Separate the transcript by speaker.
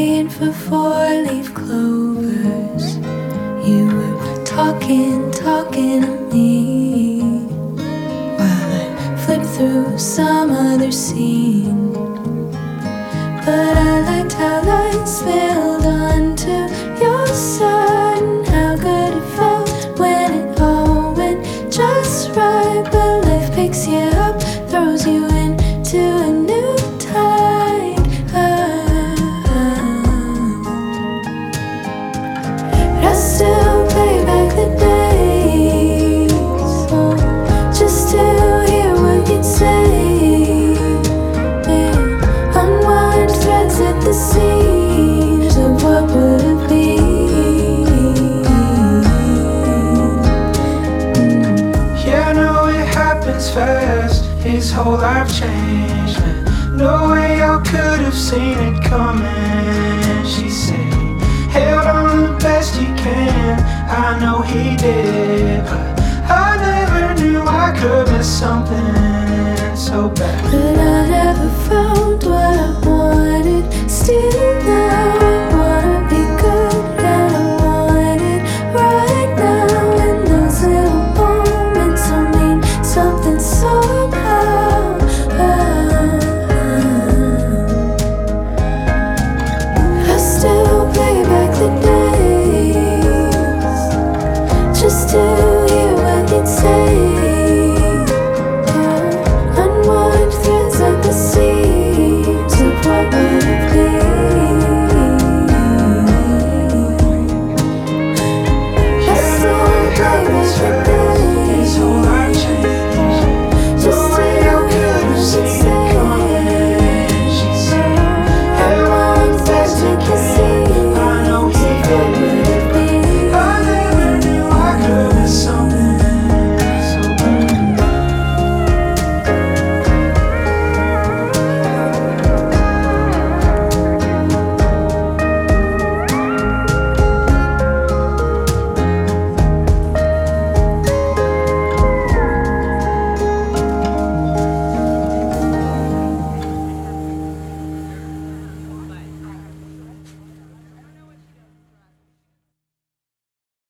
Speaker 1: praying for four-leaf clovers. You were talking to me while I flipped through some other scene. But I liked how light spilled onto your side, and how good it felt when it all went just right. But life picks you up, throws you into a new tide. But I still play back the days, just to hear what you'd say. Yeah. Unwind threads at the seams of what would have been.
Speaker 2: Yeah, I know it happens fast. His whole life changed, man. No way y'all could have seen it coming.